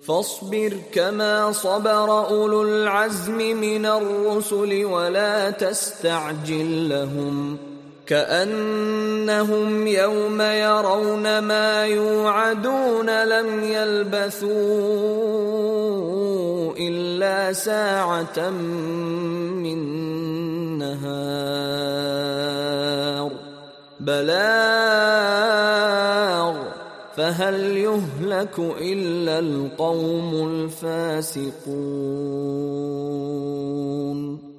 فاصبر كما صبر أولو العزم من الرسل ولا تستعجل لهم كأنهم يوم يرون ما يوعدون لم يلبثوا إلا ساعة من نهار بلاغ فهل يهلك إلا القوم الفاسقون